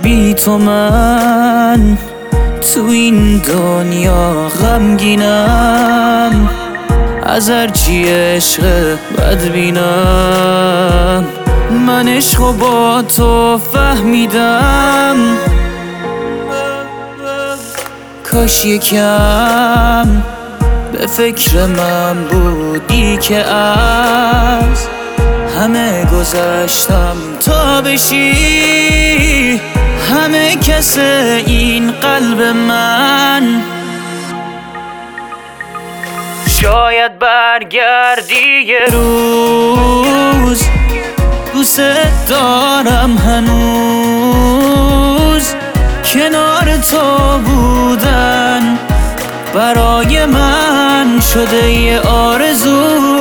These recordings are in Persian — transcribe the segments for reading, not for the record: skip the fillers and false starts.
بی تو من تو این دنیا غمگینم، از هرچی عشق بد بینم. من عشقو با تو فهمیدم، کاش یکم به فکر من بودی که از همه گذشتم تا بشی همه کس این قلب من. شاید برگردی یه روز، دوست دارم هنوز کنار تو بودن برای من شده یه آرزو.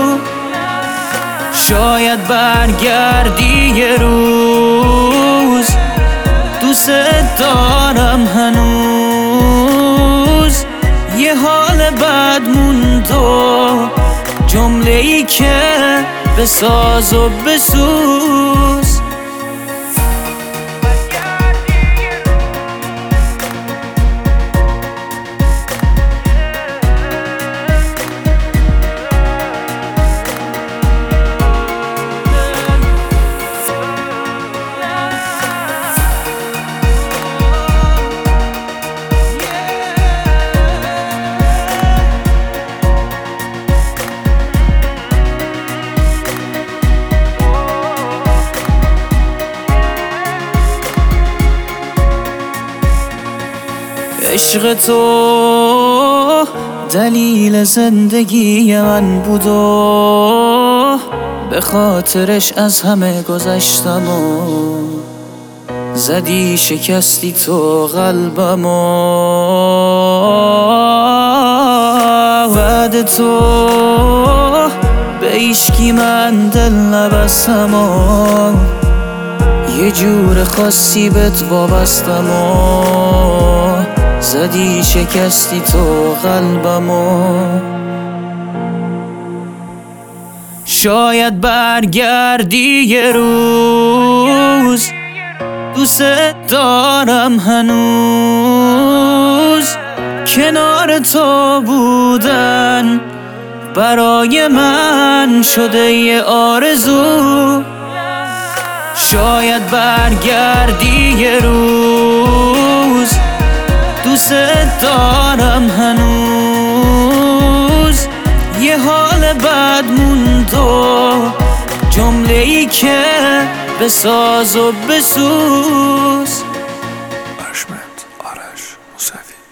شاید برگردی یه روز، دوست دارم هنوز یه حال بد موند و جمله‌ای که بساز و بسوز. عشق تو دلیل زندگی من بود و به خاطرش از همه گذشتم و زدی شکستی تو قلبم و بعد تو به هیچکی من دل نبستم و یه جور خاصی بهت وابستم و زدی شکستی تو قلبمو. شاید برگردی یه روز، دوست دارم هنوز کنار تو بودن برای من شده یه آرزو. شاید برگردی یه روز، دوست دارم هنوز یه حال بد موند و جمله‌ای که بساز و بسوز. آرش موسوی